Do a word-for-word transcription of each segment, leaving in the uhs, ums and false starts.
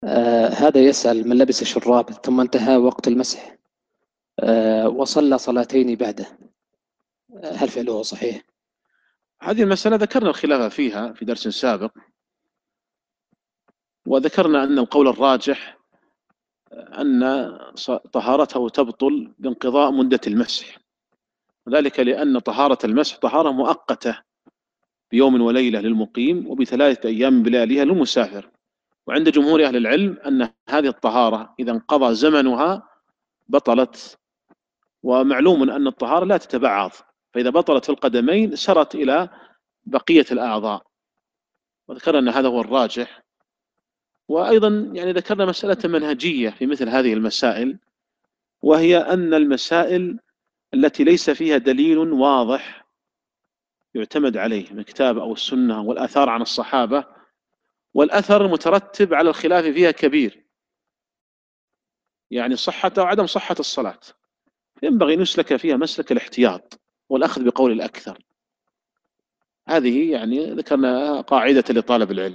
آه هذا يسأل: من لبس الشراب ثم انتهى وقت المسح آه وصلى صلاتين بعده، آه هل فعله صحيح؟ هذه المسألة ذكرنا الخلاف فيها في درس سابق، وذكرنا أن القول الراجح أن طهارته تبطل بانقضاء مدة المسح، ذلك لأن طهارة المسح طهارة مؤقتة بيوم وليلة للمقيم وبثلاثة أيام بلياليها للمسافر. وعند جمهور أهل العلم أن هذه الطهارة إذا انقضى زمنها بطلت، ومعلوم أن الطهارة لا تتبعض، فإذا بطلت في القدمين سرت إلى بقية الأعضاء، وذكرنا أن هذا هو الراجح. وأيضا يعني ذكرنا مسألة منهجية في مثل هذه المسائل، وهي أن المسائل التي ليس فيها دليل واضح يعتمد عليه من الكتاب أو السنة والآثار عن الصحابة، والأثر المترتب على الخلاف فيها كبير، يعني صحة أو عدم صحة الصلاة، ينبغي أن يسلك فيها مسلك الاحتياط والأخذ بقول الأكثر. هذه يعني ذكرنا قاعدة لطالب العلم،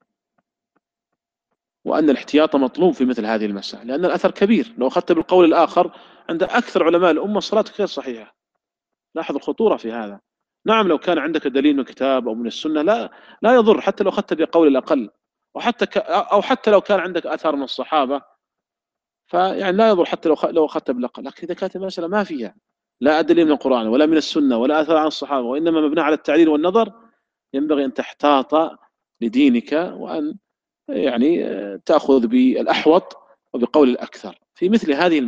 وأن الاحتياط مطلوب في مثل هذه المسائل، لأن الأثر كبير. لو أخذت بالقول الآخر عند أكثر علماء الأمة الصلاة غير صحيحة. لاحظ الخطورة في هذا. نعم لو كان عندك دليل من الكتاب أو من السنة لا لا يضر، حتى لو أخذت بقول الأقل، وحتى ك أو حتى لو كان عندك آثار من الصحابة، فيعني لا يضر حتى لو لو أخذت بالأقل. لكن إذا كانت المسألة ما فيها لا دليل من القرآن ولا من السنة ولا آثار عن الصحابة، وإنما مبنى على التعليل والنظر، ينبغي أن تحتاط لدينك، وأن يعني تأخذ بالأحوط وبقول الأكثر في مثل هذه